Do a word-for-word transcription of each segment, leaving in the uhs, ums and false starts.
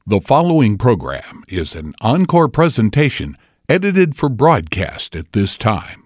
The following program is an encore presentation edited for broadcast at this time.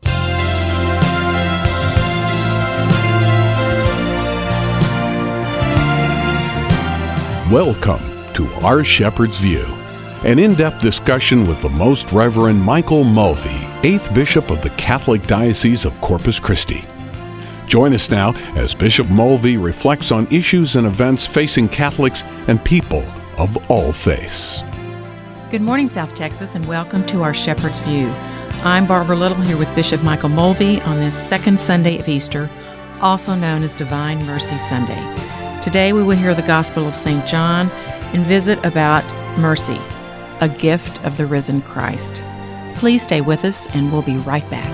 Welcome to Our Shepherd's View, an in-depth discussion with the Most Reverend Michael Mulvey, eighth Bishop of the Catholic Diocese of Corpus Christi. Join us now as Bishop Mulvey reflects on issues and events facing Catholics and people of all faiths. Good morning, South Texas, and welcome to Our Shepherd's View. I'm Barbara Little here with Bishop Michael Mulvey on this second Sunday of Easter, also known as Divine Mercy Sunday. Today we will hear the Gospel of Saint John and visit about mercy, a gift of the risen Christ. Please stay with us, and we'll be right back.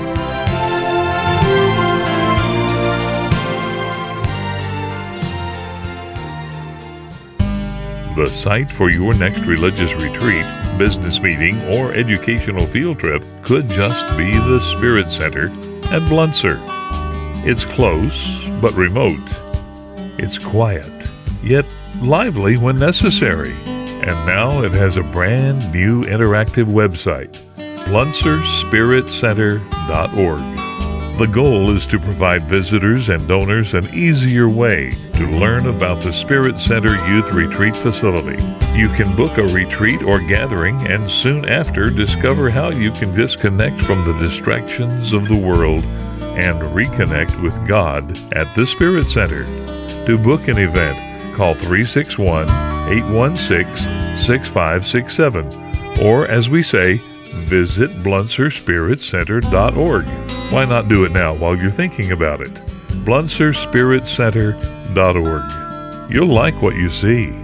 The site for your next religious retreat, business meeting, or educational field trip could just be the Spirit Center at Blunser. It's close, but remote. It's quiet, yet lively when necessary. And now it has a brand new interactive website, blunser spirit center dot org. The goal is to provide visitors and donors an easier way to learn about the Spirit Center Youth Retreat Facility. You can book a retreat or gathering and soon after discover how you can disconnect from the distractions of the world and reconnect with God at the Spirit Center. To book an event, call three six one, eight one six, six five six seven or, as we say, visit blunser spirit center dot org. Why not do it now while you're thinking about it? blunser spirit center dot org. You'll like what you see.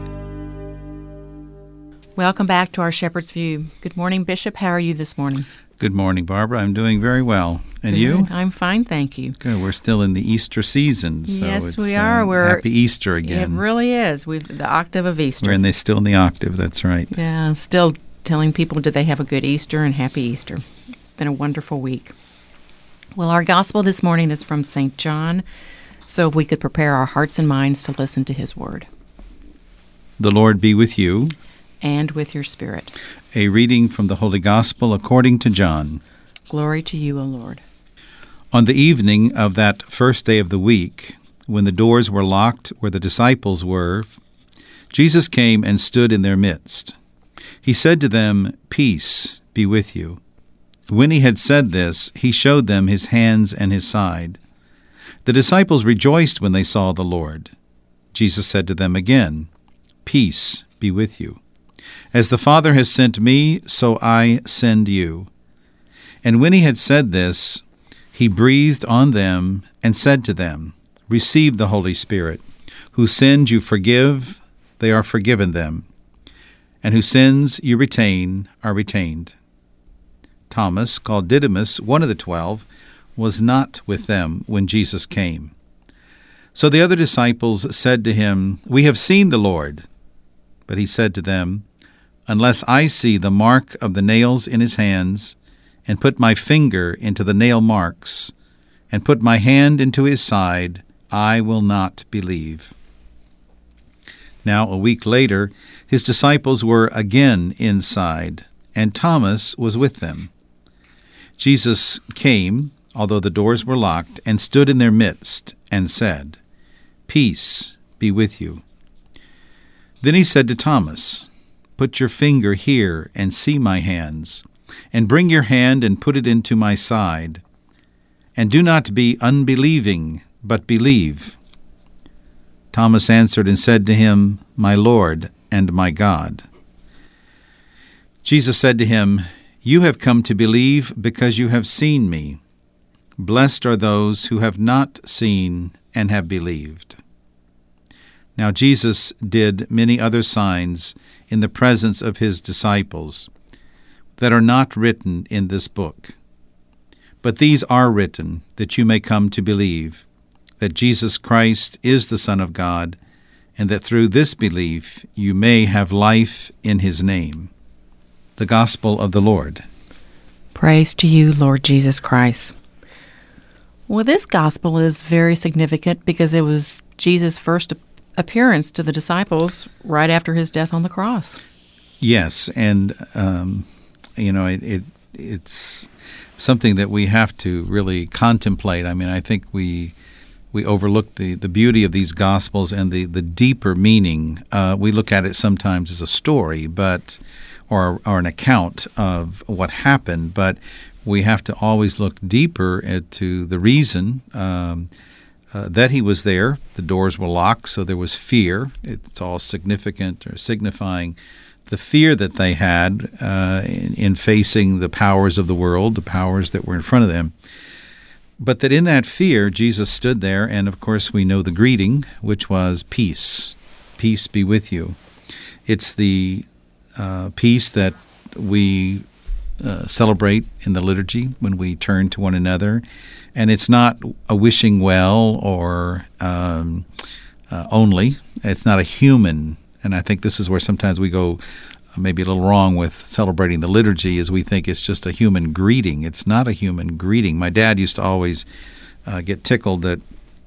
Welcome back to Our Shepherd's View. Good morning, Bishop. How are you this morning? Good morning, Barbara. I'm doing very well. And Good. you? I'm fine, thank you. Good. We're still in the Easter season, so yes, it's we are. Uh, We're happy Easter again. It really is. We've the octave of Easter. We're in the, still in the octave. That's right. Yeah, still telling people, did they have a good Easter and happy Easter. Been a wonderful week. Well, our gospel this morning is from Saint John, so if we could prepare our hearts and minds to listen to his word. The Lord be with you. And with your spirit. A reading from the Holy Gospel according to John. Glory to you, O Lord. On the evening of that first day of the week, when the doors were locked where the disciples were, Jesus came and stood in their midst. He said to them, "Peace be with you." When he had said this, he showed them his hands and his side. The disciples rejoiced when they saw the Lord. Jesus said to them again, "Peace be with you. As the Father has sent me, so I send you." And when he had said this, he breathed on them and said to them, "Receive the Holy Spirit. Whose sins you forgive, they are forgiven them. And whose sins you retain are retained." Thomas, called Didymus, one of the twelve, was not with them when Jesus came. So the other disciples said to him, "We have seen the Lord." But he said to them, "Unless I see the mark of the nails in his hands, and put my finger into the nail marks, and put my hand into his side, I will not believe." Now a week later, his disciples were again inside, and Thomas was with them. Jesus came, although the doors were locked, and stood in their midst, and said, "Peace be with you." Then he said to Thomas, "Put your finger here and see my hands, and bring your hand and put it into my side. And do not be unbelieving, but believe." Thomas answered and said to him, "My Lord and my God." Jesus said to him, "You have come to believe because you have seen me. Blessed are those who have not seen and have believed." Now Jesus did many other signs in the presence of his disciples that are not written in this book. But these are written that you may come to believe that Jesus Christ is the Son of God, and that through this belief you may have life in his name. The Gospel of the Lord. Praise to you, Lord Jesus Christ. Well, this gospel is very significant because it was Jesus' first appearance to the disciples right after his death on the cross. Yes, and um, you know, it, it it's something that we have to really contemplate. I mean, I think we we overlook the, the beauty of these Gospels and the, the deeper meaning. Uh, we look at it sometimes as a story, but or or an account of what happened, but we have to always look deeper into the reason um, uh, that he was there. The doors were locked, so there was fear. It's all significant or signifying the fear that they had uh, in, in facing the powers of the world, the powers that were in front of them. But that in that fear, Jesus stood there, and of course we know the greeting, which was peace. Peace be with you. It's the uh, peace that we uh, celebrate in the liturgy when we turn to one another. And it's not a wishing well or um, uh, only. It's not a human. And I think this is where sometimes we go maybe a little wrong with celebrating the liturgy, is we think it's just a human greeting. It's not a human greeting. My dad used to always uh, get tickled that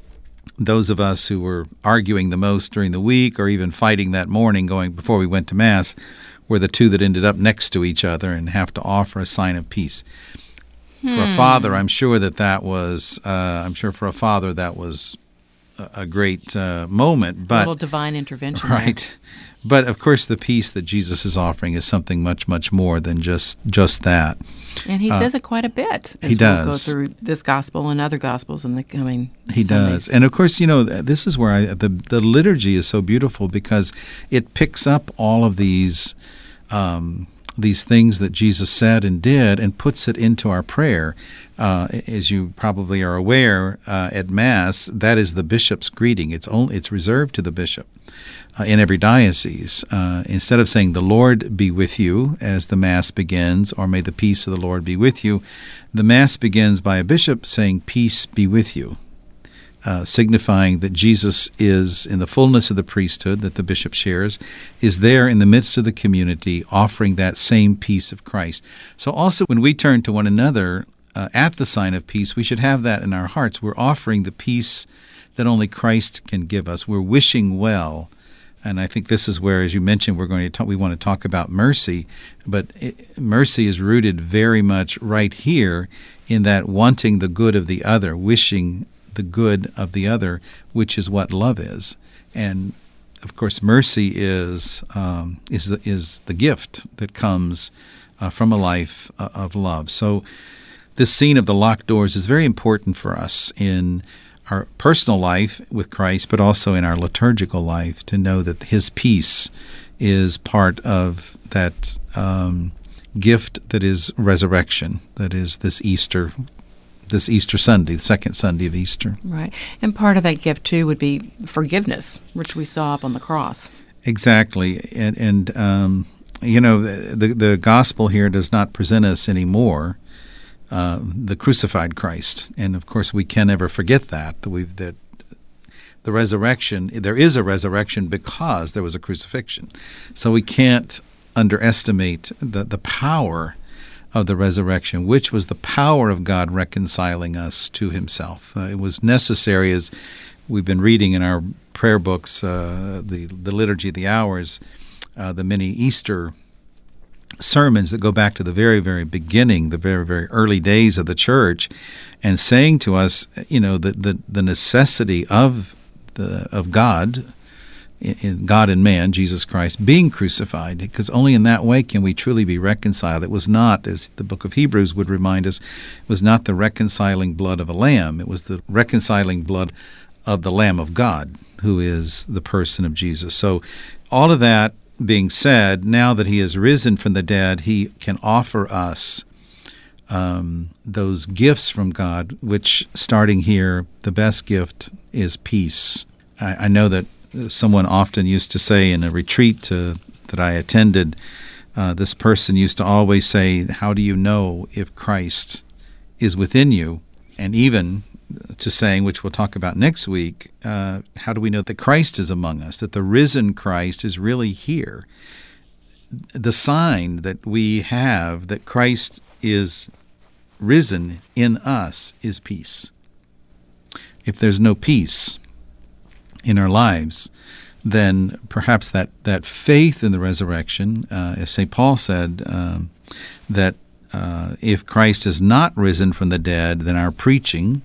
those of us who were arguing the most during the week or even fighting that morning going before we went to Mass were the two that ended up next to each other and have to offer a sign of peace. Hmm. For a father, I'm sure that that was, uh, I'm sure for a father that was a, a great uh, moment. But, a little divine intervention. Right. There. But, of course, the peace that Jesus is offering is something much, much more than just just that. And he uh, says it quite a bit as he does. we'll go through this gospel and other gospels in the coming He Sundays. does. And, of course, you know, this is where I, the, the liturgy is so beautiful because it picks up all of these um, these things that Jesus said and did and puts it into our prayer. Uh, as you probably are aware, uh, at Mass, that is the bishop's greeting. It's only it's reserved to the bishop. Uh, in every diocese, uh, instead of saying, "The Lord be with you," as the Mass begins, or "May the peace of the Lord be with you," the Mass begins by a bishop saying, "Peace be with you," uh, signifying that Jesus is, in the fullness of the priesthood that the bishop shares, is there in the midst of the community offering that same peace of Christ. So also when we turn to one another uh, at the sign of peace, we should have that in our hearts. We're offering the peace that only Christ can give us. We're wishing well. And I think this is where, as you mentioned, we're going to talk, we want to talk about mercy, but it, mercy is rooted very much right here in that wanting the good of the other, wishing the good of the other, which is what love is. And of course, mercy is um, is the, is the gift that comes uh, from a life uh, of love. So this scene of the locked doors is very important for us in our personal life with Christ, but also in our liturgical life, to know that His peace is part of that um, gift that is resurrection, that is this Easter, this Easter Sunday, the second Sunday of Easter. Right. And part of that gift, too, would be forgiveness, which we saw up on the cross. Exactly. And, and um, you know, the, the gospel here does not present us anymore Uh, the crucified Christ, and of course we can never forget that that we've that the resurrection. There is a resurrection because there was a crucifixion, so we can't underestimate the the power of the resurrection, which was the power of God reconciling us to Himself. Uh, it was necessary, as we've been reading in our prayer books, uh, the the liturgy of the hours, uh, the many Easter sermons that go back to the very, very beginning, the very, very early days of the church, and saying to us, you know, the the, the necessity of the of God, in, in God and man, Jesus Christ, being crucified, because only in that way can we truly be reconciled. It was not, as the book of Hebrews would remind us, it was not the reconciling blood of a lamb. It was the reconciling blood of the Lamb of God, who is the person of Jesus. So all of that being said, now that He has risen from the dead, He can offer us um, those gifts from God, which, starting here, the best gift is peace. I, I know that someone often used to say in a retreat to, that I attended, uh, this person used to always say, "How do you know if Christ is within you?" And even to saying, which we'll talk about next week, uh, how do we know that Christ is among us, that the risen Christ is really here? The sign that we have that Christ is risen in us is peace. If there's no peace in our lives, then perhaps that, that faith in the resurrection, uh, as Saint Paul said, um, that uh, if Christ is not risen from the dead, then our preaching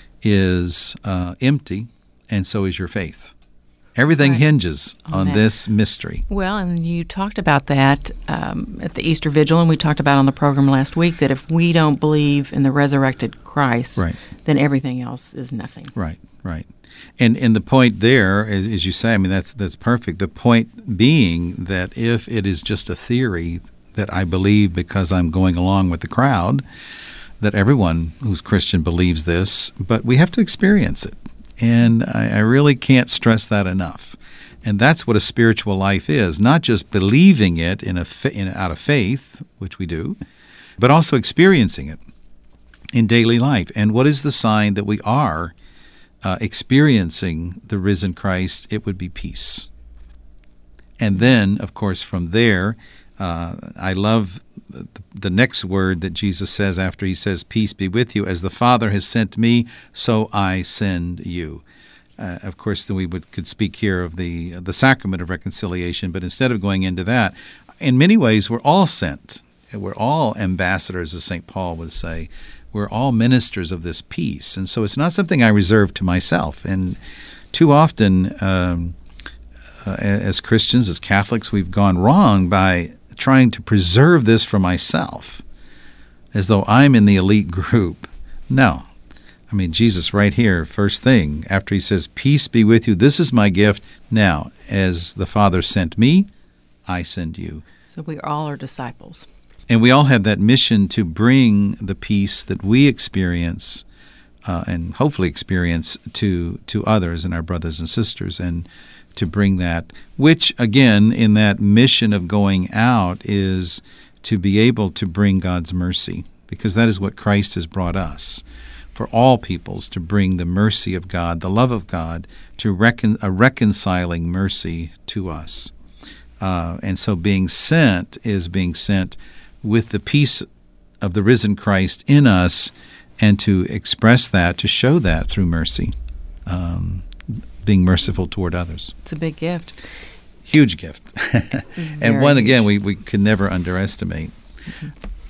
is uh, empty, and so is your faith. Everything right. hinges on, on this mystery. Well, and you talked about that um, at the Easter Vigil, and we talked about on the program last week that if we don't believe in the resurrected Christ, right. then everything else is nothing. Right, right. And and the point there, as, as you say, I mean, that's that's perfect. The point being that if it is just a theory that I believe because I'm going along with the crowd, that everyone who's Christian believes this, but we have to experience it. And I, I really can't stress that enough. And that's what a spiritual life is, not just believing it in a in, out of faith, which we do, but also experiencing it in daily life. And what is the sign that we are uh, experiencing the risen Christ? It would be peace. And then, of course, from there, uh, I love the, the next word that Jesus says after he says, "Peace be with you. As the Father has sent me, so I send you." Uh, of course, then we would could speak here of the the sacrament of reconciliation, but instead of going into that, in many ways, we're all sent. We're all ambassadors, as Saint Paul would say. We're all ministers of this peace, and so it's not something I reserve to myself. And too often, um, uh, as Christians, as Catholics, we've gone wrong by trying to preserve this for myself, as though I'm in the elite group. No. I mean, Jesus right here, first thing, after he says, "Peace be with you, this is my gift. Now, as the Father sent me, I send you." So we all are disciples. And we all have that mission to bring the peace that we experience uh, and hopefully experience to to others and our brothers and sisters, and to bring that, which, again, in that mission of going out is to be able to bring God's mercy, because that is what Christ has brought us, for all peoples, to bring the mercy of God, the love of God, to recon- a reconciling mercy to us. Uh, and so being sent is being sent with the peace of the risen Christ in us, and to express that, to show that through mercy, um, being merciful toward others. It's a big gift. Huge gift. And one, huge. again, we, we can never underestimate. Mm-hmm.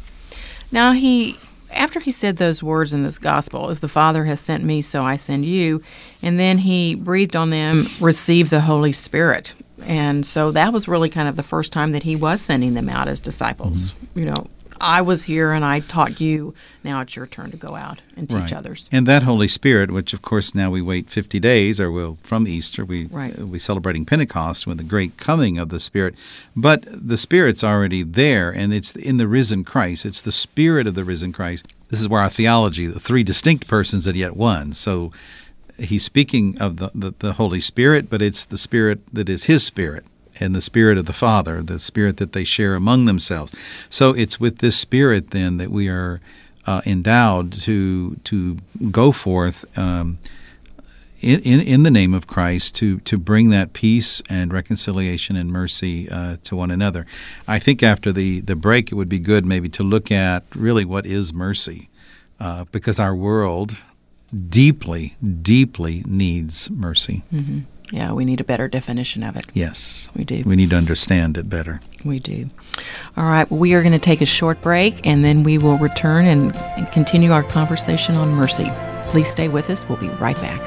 Now, he, after he said those words in this gospel, "As the Father has sent me, so I send you," and then he breathed on them, "Receive the Holy Spirit." And so that was really kind of the first time that he was sending them out as disciples. Mm-hmm. You know, I was here and I taught you. Now it's your turn to go out and teach right. others. And that Holy Spirit, which of course now we wait fifty days, or we'll, from Easter, we right. uh, we celebrating Pentecost with the great coming of the Spirit. But the Spirit's already there, and it's in the risen Christ. It's the Spirit of the risen Christ. This is where our theology, the three distinct persons and yet one. So he's speaking of the, the, the Holy Spirit, but it's the Spirit that is his Spirit, and the Spirit of the Father, the Spirit that they share among themselves. So it's with this Spirit then that we are uh, endowed to to go forth um, in, in in the name of Christ to to bring that peace and reconciliation and mercy uh, to one another. I think after the, the break, it would be good maybe to look at really what is mercy, uh, because our world deeply, deeply needs mercy. Mm-hmm. Yeah, we need a better definition of it. Yes. We do. We need to understand it better. We do. All right, well, we are going to take a short break, and then we will return and, and continue our conversation on mercy. Please stay with us. We'll be right back.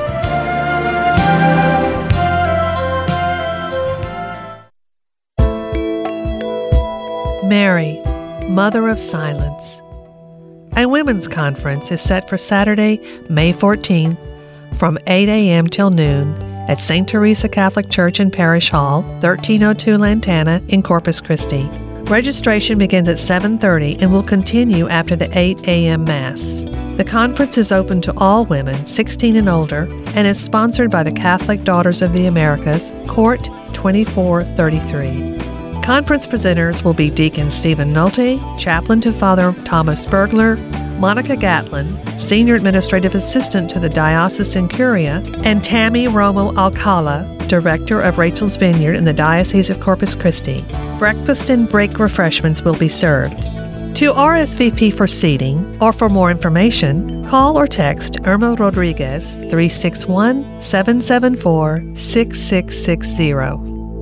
Mary, Mother of Silence. A women's conference is set for Saturday, May fourteenth, from eight a.m. till noon at Saint Teresa Catholic Church and Parish Hall, thirteen oh two Lantana in Corpus Christi. Registration begins at seven thirty and will continue after the eight a.m. Mass. The conference is open to all women sixteen and older and is sponsored by the Catholic Daughters of the Americas, Court twenty-four thirty-three. Conference presenters will be Deacon Stephen Nolte, Chaplain to Father Thomas Bergler, Monica Gatlin, Senior Administrative Assistant to the Diocesan Curia, and Tammy Romo Alcala, Director of Rachel's Vineyard in the Diocese of Corpus Christi. Breakfast and break refreshments will be served. To R S V P for seating or for more information, call or text Irma Rodriguez three six one, seven seven four, six six six zero.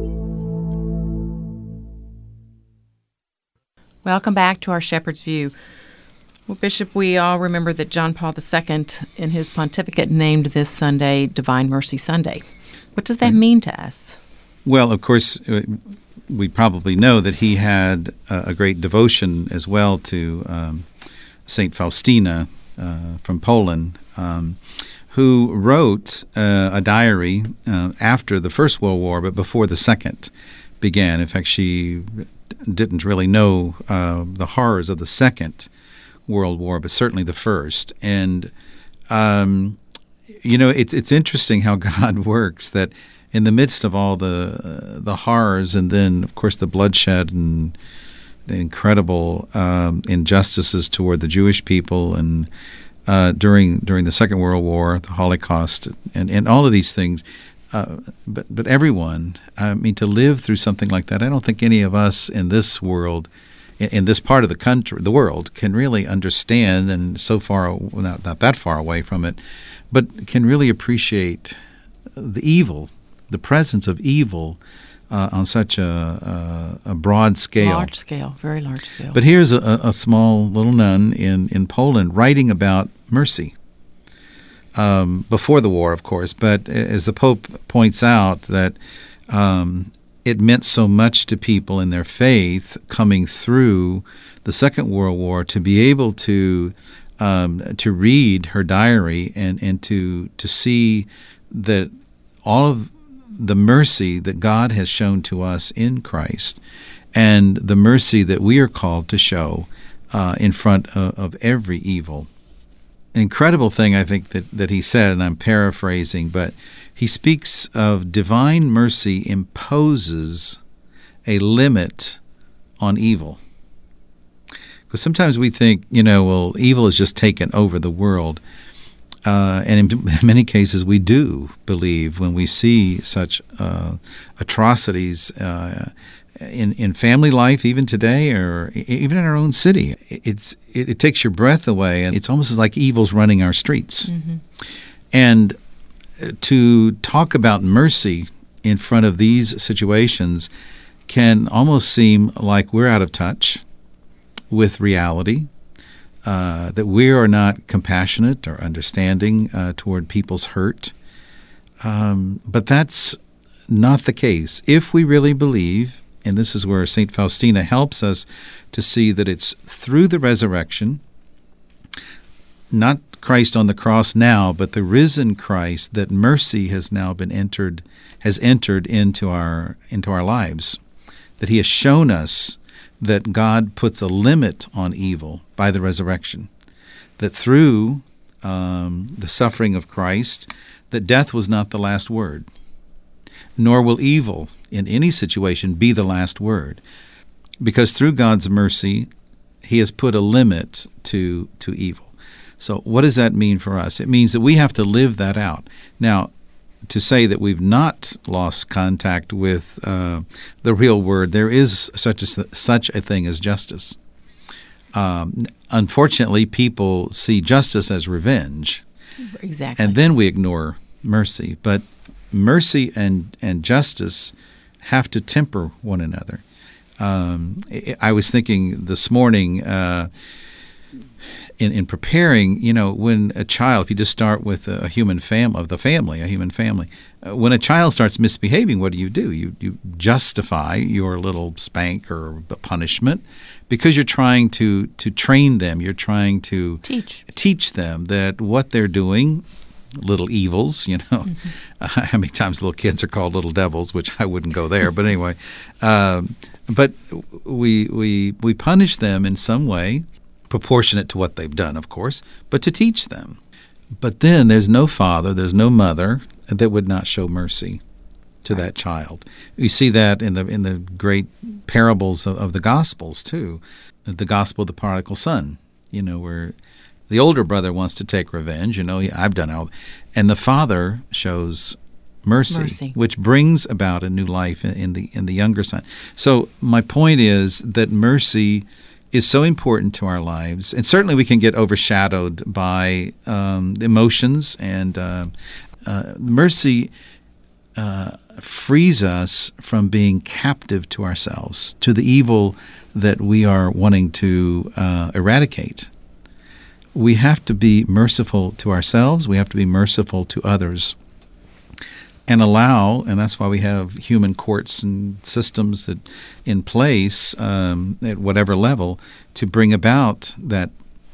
Welcome back to our Shepherd's View. Well, Bishop, we all remember that John Paul the Second in his pontificate named this Sunday Divine Mercy Sunday. What does that mean to us? Well, of course, we probably know that he had a great devotion as well to um, Saint Faustina uh, from Poland, um, who wrote uh, a diary uh, after the First World War, but before the Second began. In fact, she didn't really know uh, the horrors of the Second World War, but certainly the First. And, um, you know, it's it's interesting how God works, that in the midst of all the uh, the horrors, and then, of course, the bloodshed and the incredible um, injustices toward the Jewish people, and uh, during during the Second World War, the Holocaust, and, and all of these things, uh, but but everyone, I mean, to live through something like that, I don't think any of us in this world, in, in this part of the country, the world, can really understand, and so far, well, not, not that far away from it, but can really appreciate the evil, the presence of evil uh, on such a, a, a broad scale. Large scale, very large scale. But here's a, a small little nun in, in Poland writing about mercy. Um, before the war, of course, but as the Pope points out, that um, it meant so much to people in their faith coming through the Second World War to be able to um, to read her diary and, and to to see that all of the mercy that God has shown to us in Christ, and the mercy that we are called to show uh, in front of, of every evil. An incredible thing, I think, that, that he said, and I'm paraphrasing, but he speaks of divine mercy imposes a limit on evil. Because sometimes we think, you know, well, evil has just taken over the world. Uh, and in many cases, we do believe when we see such uh, atrocities uh, in in family life, even today, or even in our own city. It's it, it takes your breath away, and it's almost like evil's running our streets. Mm-hmm. And to talk about mercy in front of these situations can almost seem like we're out of touch with reality. Uh, that we are not compassionate or understanding uh, toward people's hurt. Um, but that's not the case. If we really believe, and this is where Saint Faustina helps us to see that it's through the resurrection, not Christ on the cross now, but the risen Christ, that mercy has now been entered, has entered into our into our lives, that he has shown us that God puts a limit on evil by the resurrection, that through um, the suffering of Christ, that death was not the last word, nor will evil in any situation be the last word, because through God's mercy, he has put a limit to to evil. So what does that mean for us? It means that we have to live that out. Now, to say that we've not lost contact with uh, the real word, there is such a, such a thing as justice. Um, unfortunately, people see justice as revenge. Exactly. And then we ignore mercy. But mercy and, and justice have to temper one another. Um, I was thinking this morning, uh, In, in preparing, you know, when a child, if you just start with a human family, of the family, a human family, uh, when a child starts misbehaving, what do you do? You you justify your little spank or punishment because you're trying to, to train them. You're trying to teach teach them that what they're doing, little evils, you know. Mm-hmm. Uh, how many times little kids are called little devils, which I wouldn't go there. But anyway, um, but we we we punish them in some way, proportionate to what they've done, of course, but to teach them. But then there's no father, there's no mother that would not show mercy to that child. You see that in the in the great parables of, of the Gospels, too. The Gospel of the Prodigal Son, you know, where the older brother wants to take revenge, you know, I've done all, and the father shows mercy, mercy, which brings about a new life in, in the in the younger son. So my point is that mercy is so important to our lives. And certainly we can get overshadowed by um, emotions, and uh, uh, mercy uh, frees us from being captive to ourselves, to the evil that we are wanting to uh, eradicate. We have to be merciful to ourselves. We have to be merciful to others, and allow, and that's why we have human courts and systems that in place um, at whatever level to bring about that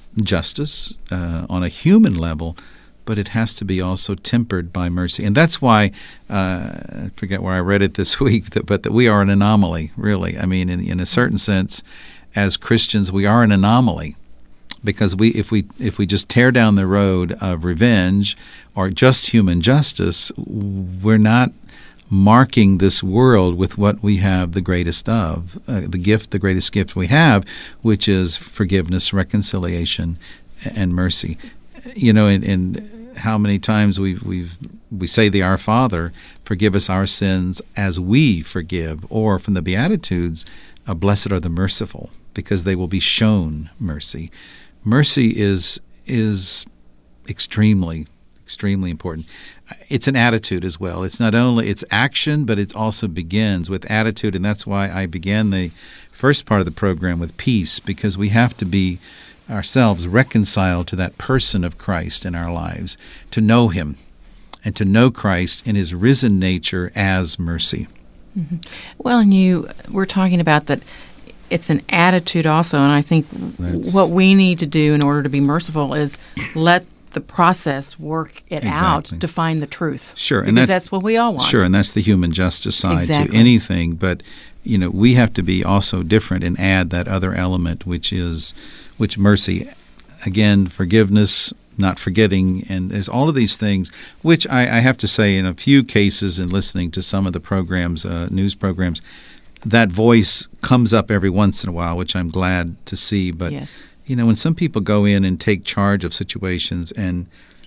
justice uh, on a human level, but it has to be also tempered by mercy. And that's why, uh, I forget where I read it this week, that, but that we are an anomaly, really. I mean, in, in a certain sense, as Christians, we are an anomaly. Because we, if we if we just tear down the road of revenge or just human justice, we're not marking this world with what we have the greatest of, uh, the gift, the greatest gift we have, which is forgiveness, reconciliation, and mercy. You know, and, and how many times we we've we say the Our Father, forgive us our sins as we forgive, or from the Beatitudes, uh, blessed are the merciful, because they will be shown mercy. Mercy is is extremely, extremely important. It's an attitude as well. It's not only it's action, but it also begins with attitude, and that's why I began the first part of the program with peace, because we have to be ourselves reconciled to that person of Christ in our lives, to know Him, and to know Christ in His risen nature as mercy. Mm-hmm. Well, and you we're talking about that. It's an attitude also, and I think That's, what we need to do in order to be merciful is let the process work it exactly. out to find the truth. Sure, because and that's, that's what we all want. Sure, and that's the human justice side exactly. to anything. But you know, we have to be also different and add that other element, which is which mercy. Again, forgiveness, not forgetting, and there's all of these things, which I, I have to say, in a few cases, in listening to some of the programs, uh, news programs, that voice comes up every once in a while, which I'm glad to see. But, yes. you know, when some people go in and take charge of situations and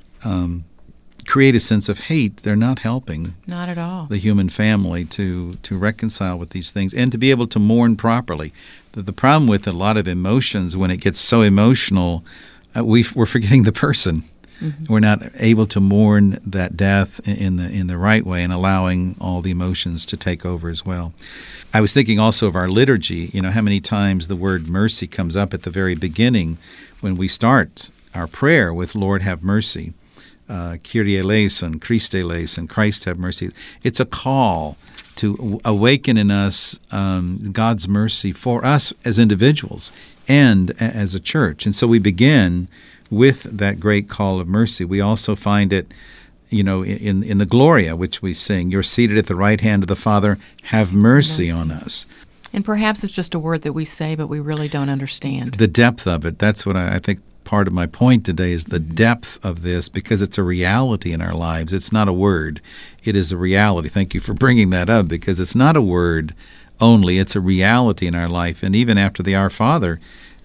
um, create a sense of hate, they're not helping not at all the human family to, to reconcile with these things and to be able to mourn properly. The, the problem with a lot of emotions, when it gets so emotional, uh, we, we're forgetting the person. Mm-hmm. We're not able to mourn that death in the in the right way and allowing all the emotions to take over as well. I was thinking also of our liturgy. You know, how many times the word mercy comes up at the very beginning when we start our prayer with Lord have mercy, uh, Kyrie eleison, Christe eleison, Christ have mercy. It's a call to awaken in us um, God's mercy for us as individuals and as a church. And so we begin with that great call of mercy. We also find it, you know, in in the Gloria, which we sing, you're seated at the right hand of the Father, have mercy, mercy on us. And perhaps it's just a word that we say, but we really don't understand. The depth of it, that's what I, I think part of my point today is the mm-hmm. depth of this, because it's a reality in our lives. It's not a word. It is a reality. Thank you for bringing that up, because it's not a word only. It's a reality in our life. And even after the Our Father,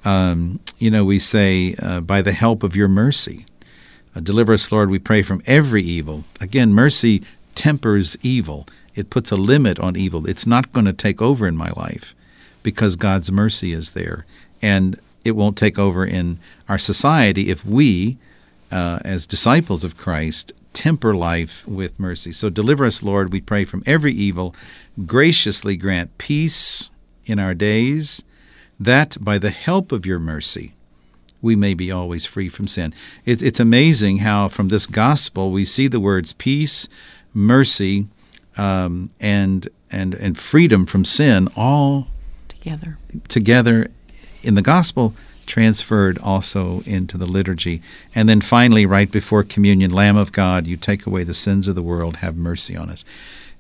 Um, you know, we say, uh, by the help of your mercy, uh, deliver us, Lord, we pray, from every evil. Again, mercy tempers evil. It puts a limit on evil. It's not going to take over in my life because God's mercy is there. And it won't take over in our society if we, uh, as disciples of Christ, temper life with mercy. So deliver us, Lord, we pray, from every evil. Graciously grant peace in our days, that by the help of your mercy we may be always free from sin. It's, it's amazing how from this gospel we see the words peace, mercy, um, and and and freedom from sin all together together in the gospel, transferred also into the liturgy. And then finally, right before communion, Lamb of God, you take away the sins of the world, have mercy on us.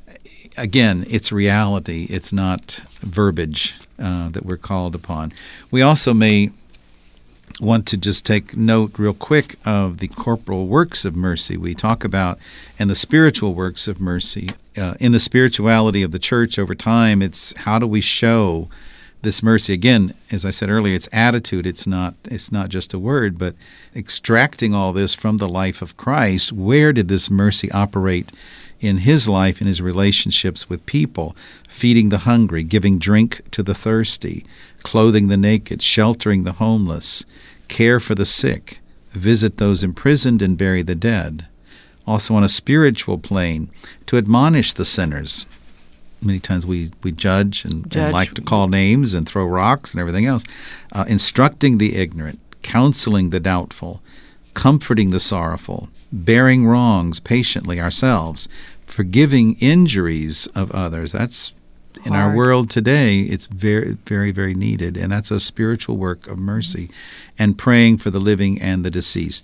Again, it's reality. It's not verbiage uh, that we're called upon. We also may want to just take note real quick of the corporal works of mercy we talk about and the spiritual works of mercy. Uh, in the spirituality of the church over time, it's how do we show this mercy? Again, as I said earlier, it's attitude. It's not it's not just a word, but extracting all this from the life of Christ. Where did this mercy operate in his life, in his relationships with people, feeding the hungry, giving drink to the thirsty, clothing the naked, sheltering the homeless, care for the sick, visit those imprisoned and bury the dead. Also on a spiritual plane, to admonish the sinners. Many times we, we judge and, Judge. and like to call names and throw rocks and everything else. Uh, instructing the ignorant, counseling the doubtful, comforting the sorrowful, bearing wrongs patiently ourselves, forgiving injuries of others. That's, in our Hard. world today, it's very, very, very needed. And that's a spiritual work of mercy. And praying for the living and the deceased.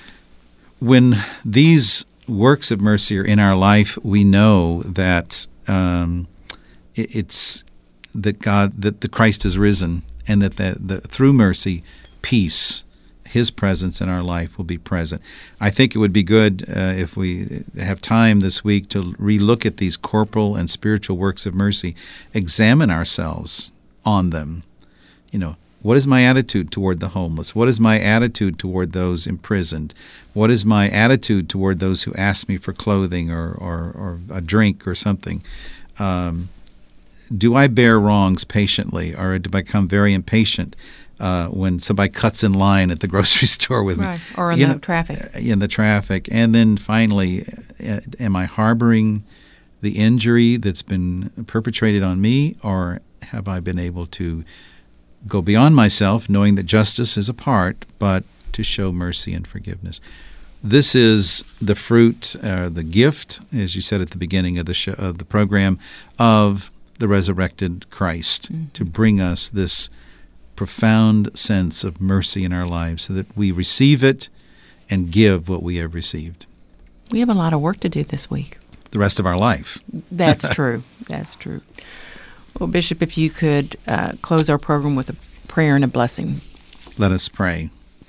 When these works of mercy are in our life, we know that um, it, it's that God, that the Christ has risen, and that the, the, through mercy, peace, His presence in our life will be present. I think it would be good uh, if we have time this week to relook at these corporal and spiritual works of mercy, examine ourselves on them. You know, what is my attitude toward the homeless? What is my attitude toward those imprisoned? What is my attitude toward those who ask me for clothing or, or, or a drink or something? Um, do I bear wrongs patiently, or do I become very impatient uh, when somebody cuts in line at the grocery store with Right, me? or in You the know, traffic. In the traffic. And then finally, uh, am I harboring the injury that's been perpetrated on me, or have I been able to go beyond myself, knowing that justice is a part, but to show mercy and forgiveness? This is the fruit, uh, the gift, as you said at the beginning of the show, of the program, of the resurrected Christ, mm-hmm. to bring us this profound sense of mercy in our lives so that we receive it and give what we have received. We have a lot of work to do this week. The rest of our life. That's true. That's true. Well, Bishop, if you could uh, close our program with a prayer and a blessing. Let us pray.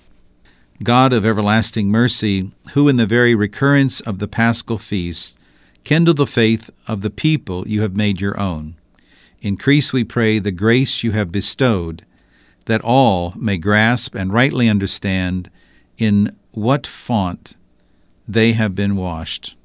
God of everlasting mercy, who in the very recurrence of the Paschal feast kindle the faith of the people you have made your own, increase, we pray, the grace you have bestowed, that all may grasp and rightly understand in what font they have been washed,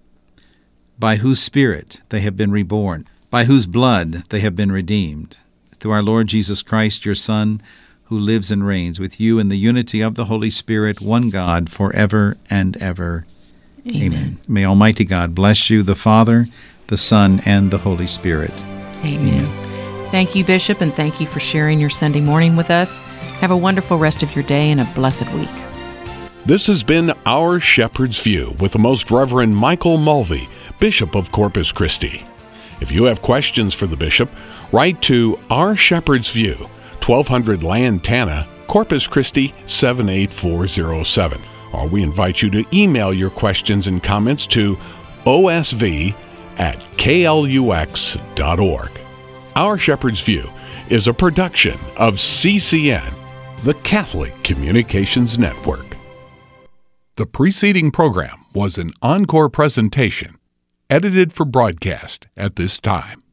by whose Spirit they have been reborn, by whose blood they have been redeemed, through our Lord Jesus Christ, your Son, who lives and reigns with you in the unity of the Holy Spirit, one God, forever and ever. Amen. Amen. May Almighty God bless you, the Father, the Son, and the Holy Spirit. Amen. Amen. Thank you, Bishop, and thank you for sharing your Sunday morning with us. Have a wonderful rest of your day and a blessed week. This has been Our Shepherd's View with the Most Reverend Michael Mulvey, Bishop of Corpus Christi. If you have questions for the Bishop, write to Our Shepherd's View, twelve hundred Lantana, Corpus Christi seven eight four zero seven. Or we invite you to email your questions and comments to O S V at K L U X dot org. Our Shepherd's View is a production of C C N, the Catholic Communications Network. The preceding program was an encore presentation, edited for broadcast at this time.